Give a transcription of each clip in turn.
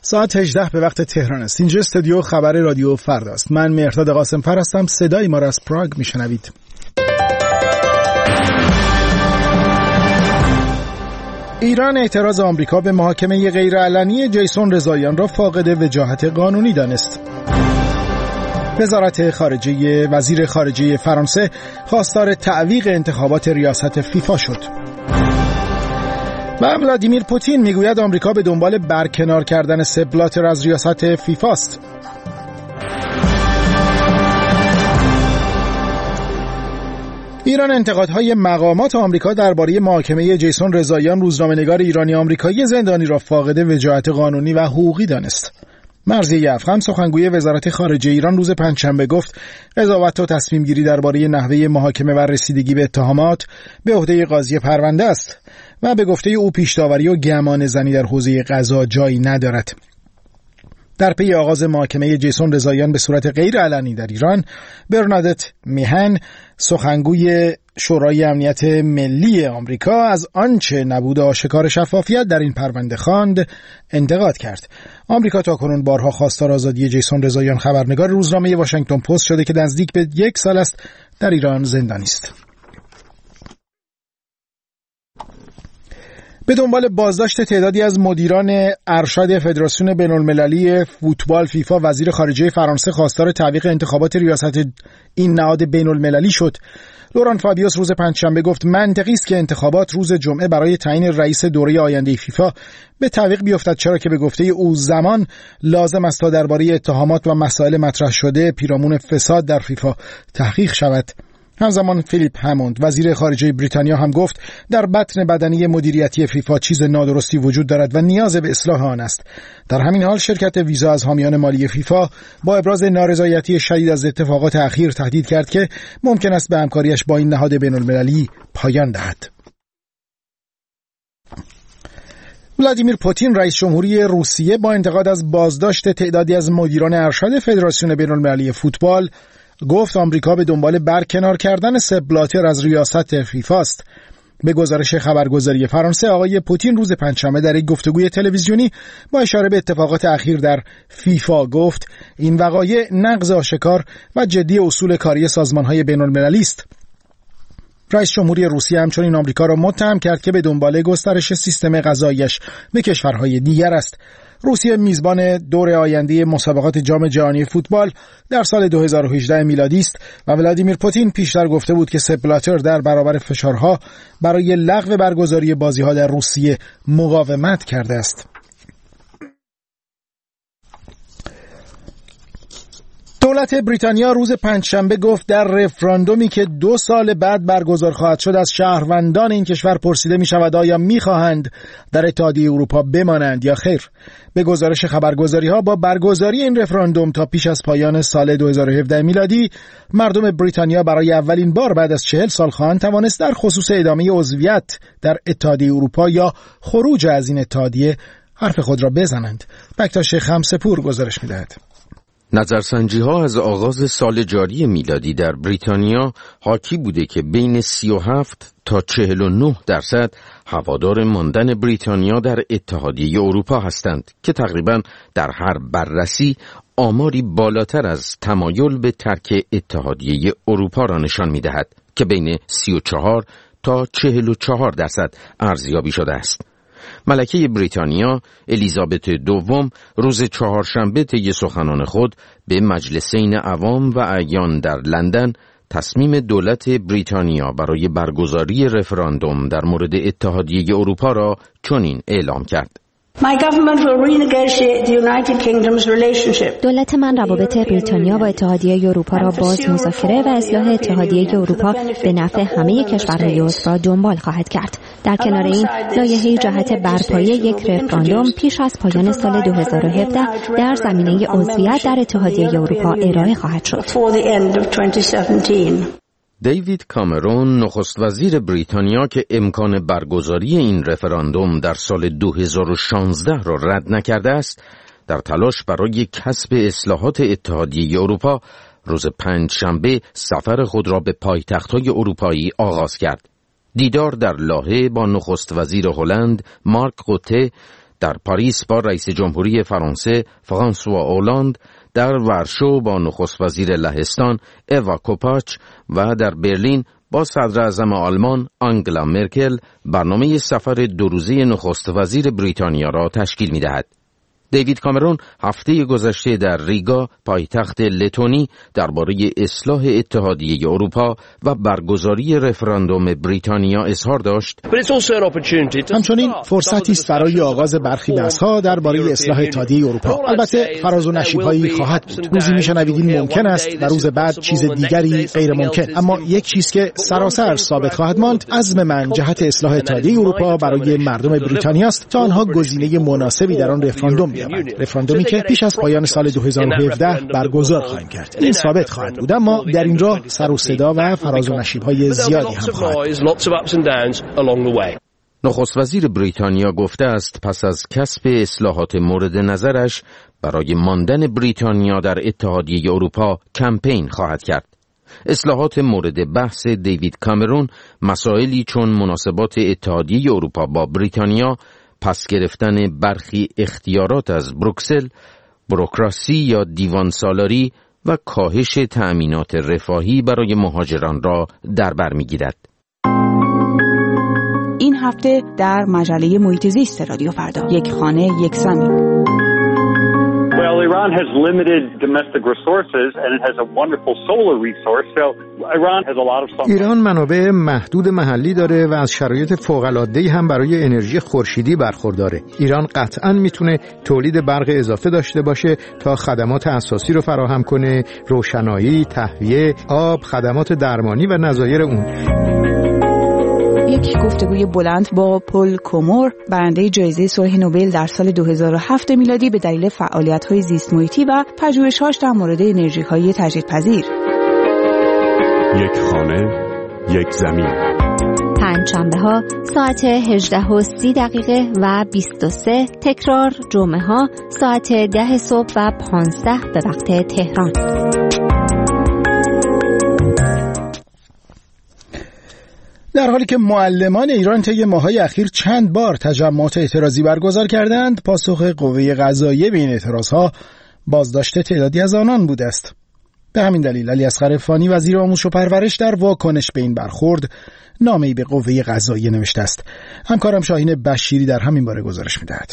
ساعت 18 به وقت تهران است. اینجا استودیو خبر رادیو فردا است. من مهرداد قاسم‌فر هستم. صدای ما را از پراگ میشنوید. ایران اعتراض آمریکا به محاکمه غیرعلنی جیسون رضاییان را فاقد وجاهت قانونی دانست. وزیر خارجه فرانسه خواستار تعویق انتخابات ریاست فیفا شد. و ولادیمیر پوتین میگوید آمریکا به دنبال برکنار کردن سپ بلاتر از ریاست فیفا است. ایران انتقادهای مقامات آمریکا درباره محاکمه جیسون رضاییان روزنامه‌نگار ایرانی آمریکایی زندانی را فاقد وجاهت قانونی و حقوقی دانست. مرضیه افخم سخنگوی وزارت خارجه ایران روز پنجشنبه گفت قضاوت و تصمیم گیری درباره نحوه محاکمه و رسیدگی به اتهامات به عهده قاضی پرونده است و به گفته او پیش‌داوری و گمان زنی در حوزه قضا جایی ندارد. در پی آغاز محاکمه جیسون رضاییان به صورت غیر علنی در ایران، برنادت میهن سخنگوی شورای امنیت ملی آمریکا از آنچه نبود آشکار شفافیت در این پرونده خواند انتقاد کرد. آمریکا تاکنون بارها خواستار آزادی جیسون رضاییان خبرنگار روزنامه واشنگتن پست شده که نزدیک به 1 سال است در ایران زندانی است. به دنبال بازداشت تعدادی از مدیران ارشد فدراسیون بین‌المللی فوتبال فیفا، وزیر خارجه فرانسه خواستار تعویق انتخابات ریاست این نهاد بین‌المللی شد. لوران فابیوس روز پنجشنبه گفت منطقی است که انتخابات روز جمعه برای تعیین رئیس دوره آینده فیفا به تعویق بیفتد، چرا که به گفته او زمان لازم است تا درباره اتهامات و مسائل مطرح شده پیرامون فساد در فیفا تحقیق شود. همزمان فیلیپ هموند وزیر خارجه بریتانیا هم گفت در بطن بدنی مدیریتی فیفا چیز نادرستی وجود دارد و نیاز به اصلاح آن است. در همین حال شرکت ویزا از حامیان مالی فیفا با ابراز نارضایتی شدید از اتفاقات اخیر تهدید کرد که ممکن است به همکاریش با این نهاد بین‌المللی پایان دهد. ولادیمیر پوتین رئیس جمهوری روسیه با انتقاد از بازداشت تعدادی از مدیران ارشد فدراسیون بین‌المللی فوتبال گفت آمریکا به دنبال برکنار کردن سپ بلاتر از ریاست فیفا است. به گزارش خبرگزاری فرانسه، آقای پوتین روز پنجشنبه در یک گفتگوی تلویزیونی با اشاره به اتفاقات اخیر در فیفا گفت این وقایع نقض آشکار و جدی اصول کاری سازمان‌های بین‌المللی است. رئیس جمهوری روسیه همچنین آمریکا را متهم کرد که به دنبال گسترش سیستم قضاییش به کشورهای دیگر است. روسیه میزبان دور آینده مسابقات جام جهانی فوتبال در سال 2018 میلادی است و ولادیمیر پوتین پیشتر گفته بود که سپ بلاتر در برابر فشارها برای لغو برگزاری بازی‌ها در روسیه مقاومت کرده است. دولت بریتانیا روز پنجشنبه گفت در رفراندومی که 2 سال بعد برگزار خواهد شد از شهروندان این کشور پرسیده می شود آیا می خواهند در اتحادیه اروپا بمانند یا خیر. به گزارش خبرگزاری ها با برگزاری این رفراندوم تا پیش از پایان سال 2017 میلادی مردم بریتانیا برای اولین بار بعد از 40 سال خواهند توانست در خصوص ادامه عضویت در اتحادیه اروپا یا خروج از این اتحادیه حرف خود را بزنند. بکتاش خمسپور گزارش می دهد. نظرسنجی‌ها از آغاز سال جاری میلادی در بریتانیا حاکی بوده که بین 37 تا 49% هوادار ماندن بریتانیا در اتحادیه اروپا هستند که تقریباً در هر بررسی آماری بالاتر از تمایل به ترک اتحادیه اروپا را نشان می‌دهد که بین 34 تا 44% ارزیابی شده است. ملکه بریتانیا الیزابت دوم روز چهارشنبه طی سخنان خود به مجلسین عوام و اعیان در لندن تصمیم دولت بریتانیا برای برگزاری رفراندوم در مورد اتحادیه اروپا را چنین اعلام کرد: دولت من روابط بریتانیا با اتحادیه اروپا را باز مذاکره و اصلاح اتحادیه اروپا به نفع همه کشورهای عضو را دنبال خواهد کرد. در کنار این، لایحه‌ای جهت برپایی یک رفراندوم پیش از پایان سال 2017 در زمینه عضویت در اتحادیه اروپا ارائه خواهد شد. دیوید کامرون نخست وزیر بریتانیا که امکان برگزاری این رفراندوم در سال 2016 را رد نکرده است، در تلاش برای کسب اصلاحات اتحادیه اروپا روز پنجشنبه سفر خود را به پایتخت‌های اروپایی آغاز کرد. دیدار در لاهه با نخست وزیر هلند مارک روته، در پاریس با رئیس جمهوری فرانسه فرانسوا اولاند، در ورشو با نخست وزیر لهستان اوا کوپاچ و در برلین با صدر اعظم آلمان آنگلا مرکل برنامه سفر 2 روزه نخست وزیر بریتانیا را تشکیل می‌دهد. دیوید کامرون هفته گذشته در ریگا پایتخت لتونی درباره اصلاح اتحادیه اروپا و برگزاری رفراندوم بریتانیا اظهار داشت. همچنین فرصتی است برای آغاز برخی بحث‌ها درباره اصلاح اتحادیه اروپا. البته فراز و نشیب‌هایی خواهد بود. روزی میشنوید ممکن است و روز بعد چیز دیگری غیر ممکن. اما یک چیز که سراسر ثابت خواهد ماند، عزم من جهت اصلاح اتحادیه اروپا برای مردم بریتانیا است تا آنها گزینه مناسبی در آن رفراندوم رفراندومی که پیش از پایان سال 2017 برگزار خواهیم کرد. این ثابت خواهد بود، اما در این راه سر و صدا و فراز و نشیب‌های زیادی هم خواهد بود. نخست وزیر بریتانیا گفته است پس از کسب اصلاحات مورد نظرش برای ماندن بریتانیا در اتحادیه اروپا کمپین خواهد کرد. اصلاحات مورد بحث دیوید کامرون مسائلی چون مناسبات اتحادیه اروپا با بریتانیا، پس گرفتن برخی اختیارات از بروکسل، بوروکراسی یا دیوان سالاری و کاهش تأمینات رفاهی برای مهاجران را در بر می‌گیرد. این هفته در مجله محیط زیست رادیو فردا، یک خانه یک زمین. Well, Iran has limited domestic resources and it has a wonderful solar resource. So Iran has a lot of sun. ایران منابع محدود محلی داره و از شرایط فوق‌العاده‌ای هم برای انرژی خورشیدی برخورداره. ایران قطعاً میتونه تولید برق اضافه داشته باشه تا خدمات اساسی رو فراهم کنه، روشنایی، تهویه، آب، خدمات درمانی و نظایر اون. یک گفتگوی بلند با پل کومور، برنده جایزه صلح نوبل در سال 2007 میلادی به دلیل فعالیت‌های زیست محیطی و پژوهش‌هاش در مورد انرژی‌های تجدیدپذیر. یک خانه، یک زمین. پنجشنبه‌ها ساعت 18:30 و 23، تکرار جمعه‌ها ساعت 10 صبح و 15 به وقت تهران. در حالی که معلمان ایران طی ماه‌های اخیر چند بار تجمعات اعتراضی برگزار کردند، پاسخ قوه قضاییه به این اعتراضها بازداشت تعدادی از آنان بوده است. به همین دلیل علیاصغر فانی وزیر آموزش و پرورش در واکنش به این برخورد نامه‌ای به قوه قضاییه نوشته است. همکارم شاهین بشیری در همین باره گزارش می‌دهد.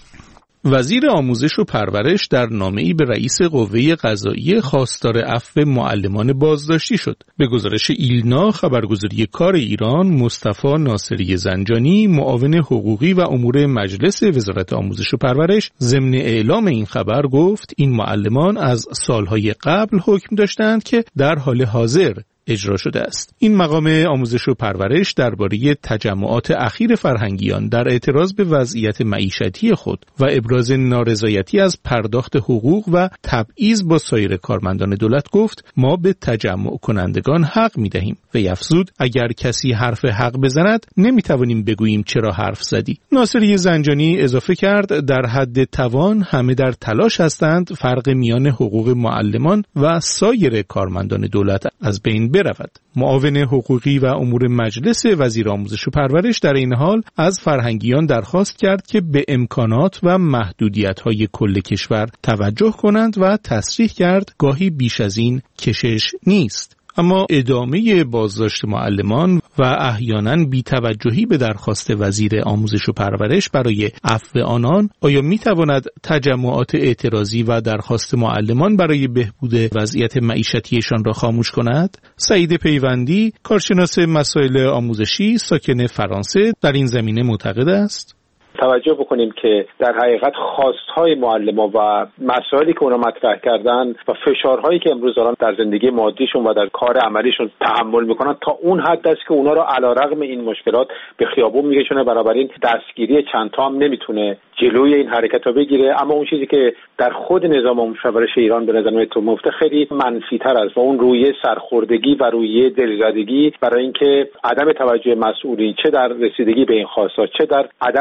وزیر آموزش و پرورش در نامه‌ای به رئیس قوه قضاییه خواستار عفو معلمان بازداشتی شد. به گزارش ایلنا، خبرگزاری کار ایران، مصطفی ناصری زنجانی، معاون حقوقی و امور مجلس وزارت آموزش و پرورش، ضمن اعلام این خبر گفت این معلمان از سالهای قبل حکم داشتند که در حال حاضر اجرا شده است. این مقام آموزش و پرورش درباره تجمعات اخیر فرهنگیان در اعتراض به وضعیت معیشتی خود و ابراز نارضایتی از پرداخت حقوق و تبعیض با سایر کارمندان دولت گفت ما به تجمع کنندگان حق می‌دهیم و افزود اگر کسی حرف حق بزند نمی‌توانیم بگوییم چرا حرف زدی. ناصری زنجانی اضافه کرد در حد توان همه در تلاش هستند فرق میان حقوق معلمان و سایر کارمندان دولت از بین برود. معاون حقوقی و امور مجلس وزیر آموزش و پرورش در این حال از فرهنگیان درخواست کرد که به امکانات و محدودیت‌های کل کشور توجه کنند و تصریح کرد گاهی بیش از این کشش نیست. اما ادامه بازداشت معلمان و احیانا بی‌توجهی به درخواست وزیر آموزش و پرورش برای عفو آنان آیا می‌تواند تجمعات اعتراضی و درخواست معلمان برای بهبود وضعیت معیشتیشان را خاموش کند؟ سعید پیوندی، کارشناس مسائل آموزشی ساکن فرانسه، در این زمینه معتقد است توجه بکنیم که در حقیقت خواستهای معلمان و مسائلی که اونا مطرح کردن و فشارهایی که امروز دارن در زندگی مادیشون و در کار عملیشون تحمل میکنن تا اون حد است که اونا رو علیرغم این مشکلات به خیابون میکشونه. بنابراین دستگیری چند تا هم نمیتونه جلوی این حرکت رو بگیره. اما اون چیزی که در خود نظام آموزش و پرورش ایران به نظر میاد خیلی منفی‌تر است و اون رویه سرخوردگی و رویه دلزدگی برای اینکه عدم توجه مسئولین چه در رسیدگی به این خواست‌ها چه در عدم آزادی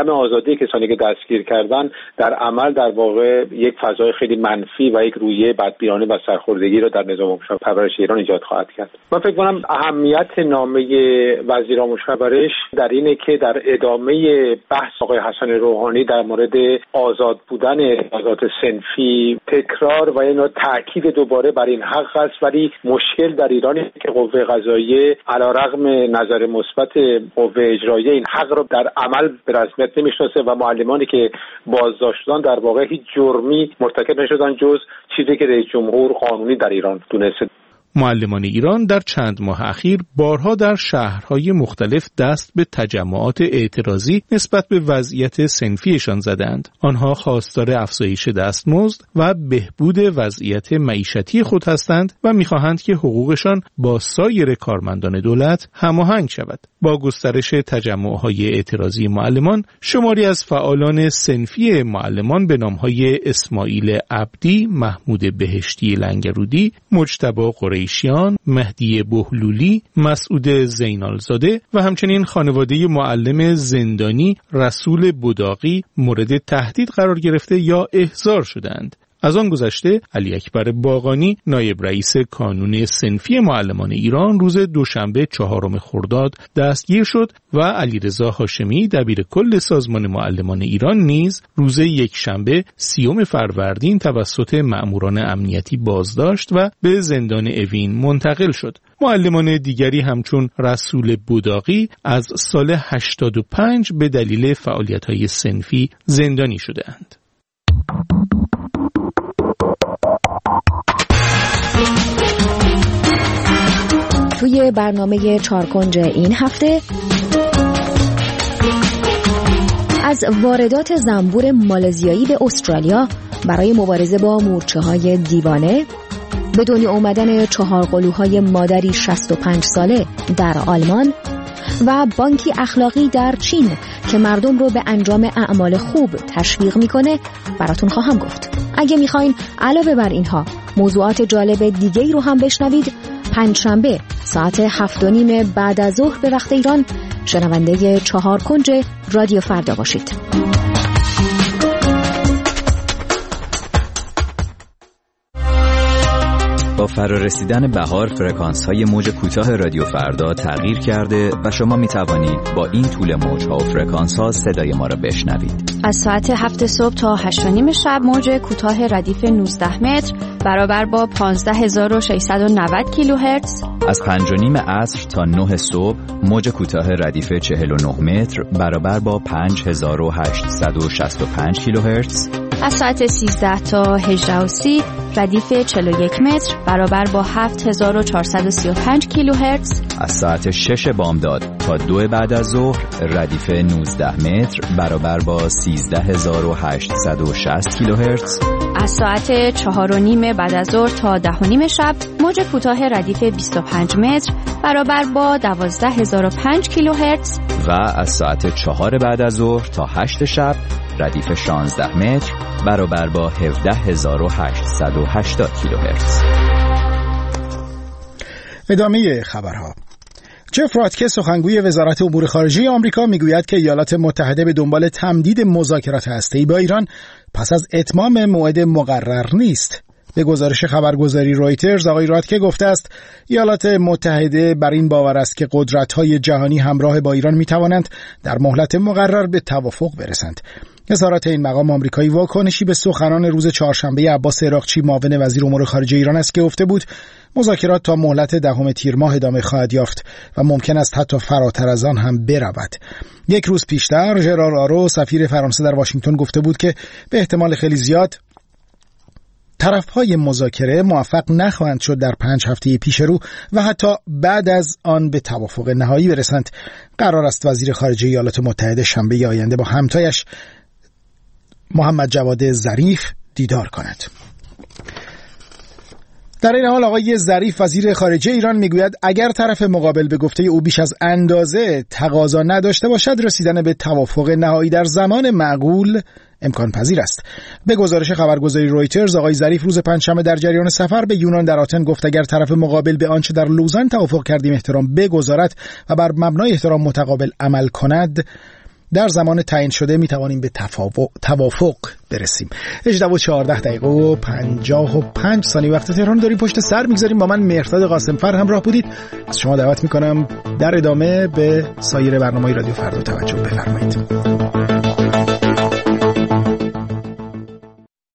تعدادی کسانی که دستگیر کردن در عمل در واقع یک فضای خیلی منفی و یک رویه بدبینانه و سرخوردگی را در نظام پرورش ایران ایجاد خواهد کرد. من فکر کنم اهمیت نامه وزیر آموزش و پرورش در اینه که در ادامه بحث آقای حسن روحانی در مورد آزاد بودن اعتراضات صنفی تکرار و اینو تاکید دوباره بر این حق است، ولی مشکل در ایران اینه که قوه قضاییه علیرغم نظر مثبت قوه اجراییه این حق رو در عمل به رسمیت نمیشناسه و معلمانی که بازداشت شدن در واقع هیچ جرمی مرتکب نشدن جز چیزی که رئیس جمهور قانونی در ایران دونسته. معلمان ایران در چند ماه اخیر بارها در شهرهای مختلف دست به تجمعات اعتراضی نسبت به وضعیت صنفیشان زدند. آنها خواستار افزایش دستمزد و بهبود وضعیت معیشتی خود هستند و می‌خواهند که حقوقشان با سایر کارمندان دولت هماهنگ شود. با گسترش تجمع‌های اعتراضی معلمان، شماری از فعالان صنفی معلمان به نام‌های اسماعیل عبدی، محمود بهشتی لنگرودی، مجتبی قریشیان، مهدی بهلولی، مسعود زینالزاده و همچنین خانواده معلم زندانی رسول بداقی مورد تهدید قرار گرفته یا احضار شدند. از آن گذشته علی اکبر باقانی نایب رئیس کانون صنفی معلمان ایران روز دوشنبه 4 خرداد دستگیر شد و علیرضا هاشمی دبیر کل سازمان معلمان ایران نیز روز یکشنبه 30 فروردین توسط مأموران امنیتی بازداشت و به زندان اوین منتقل شد. معلمان دیگری همچون رسول بداقی از سال 85 به دلیل فعالیت‌های صنفی زندانی شده‌اند. توی برنامه چارکنج این هفته از واردات زنبور مالزیایی به استرالیا برای مبارزه با مورچه‌های دیوانه، به دنیا آمدن 4 قلوهای مادری 65 ساله در آلمان و بانکی اخلاقی در چین که مردم رو به انجام اعمال خوب تشویق میکنه براتون خواهم گفت. اگه میخواین علاوه بر اینها موضوعات جالب دیگه‌ای رو هم بشنوید، پنجشنبه ساعت 7:30 بعد از ظهر به وقت ایران شنونده چهارکنج رادیو فردا باشید. با فرارسیدن بهار فرکانس‌های موج کوتاه رادیو فردا تغییر کرده و شما می‌توانید با این طول موج‌ها و فرکانس‌ها صدای ما را بشنوید. از ساعت 7 صبح تا 8:30 شب موج کوتاه ردیف 19 متر برابر با 15690 کیلوهرتز. از 5:30 عصر تا 9 صبح موج کوتاه ردیف 49 متر برابر با 5865 کیلوهرتز. از ساعت 13 تا 18:30 ردیف 41 متر برابر با 7435 کیلوهرتز. از ساعت 6 بامداد تا 2 بعد از ظهر ردیف 19 متر برابر با 13860 کیلوهرتز. از ساعت 4:30 بعد از ظهر تا 10:30 شب موج کوتاه ردیف 25 متر برابر با 12005 کیلوهرتز. و از ساعت 4 بعد از ظهر تا 8 شب ردیف 16 متر برابر با 17880 کیلوهرتز. ادامه خبرها. جف راتکه سخنگوی وزارت امور خارجه آمریکا میگوید که ایالات متحده به دنبال تمدید مذاکرات هسته‌ای با ایران پس از اتمام موعد مقرر نیست. به گزارش خبرگزاری رویترز آقای راتکه گفته است ایالات متحده بر این باور است که قدرت‌های جهانی همراه با ایران می‌توانند در مهلت مقرر به توافق برسند. وزارت این مقام آمریکایی واکنشی به سخنان روز چهارشنبه عباس عراقچی معاون وزیر امور خارجه ایران است که گفته بود مذاکرات تا مهلت 10 تیر ماه ادامه خواهد یافت و ممکن است حتی فراتر از آن هم برود. یک روز پیشتر ژرار آرو سفیر فرانسه در واشنگتن گفته بود که به احتمال خیلی زیاد طرف‌های مذاکره موفق نخواهند شد در 5 هفته پیش رو و حتی بعد از آن به توافق نهایی برسند. قرار است وزیر خارجه ایالات متحده شنبه آینده با همتایش محمد جواد ظریف دیدار کند. در این حال آقای ظریف وزیر خارجه ایران میگوید اگر طرف مقابل به گفته او بیش از اندازه تقاضا نداشته باشد رسیدن به توافق نهایی در زمان معقول امکان پذیر است. به گزارش خبرگزاری رویترز آقای ظریف روز پنجشنبه در جریان سفر به یونان در آتن گفت اگر طرف مقابل به آنچه در لوزان توافق کردیم احترام بگذارد و بر مبنای احترام متقابل عمل کند در زمان تعیین شده می توانیم به توافق برسیم. 18:14 و 55 ثانیه وقت تهران داریم پشت سر میگذاریم. با من مهرداد قاسمفر همراه بودید. از شما دعوت میکنم در ادامه به سایر برنامه‌های رادیو فردا توجه بفرمایید.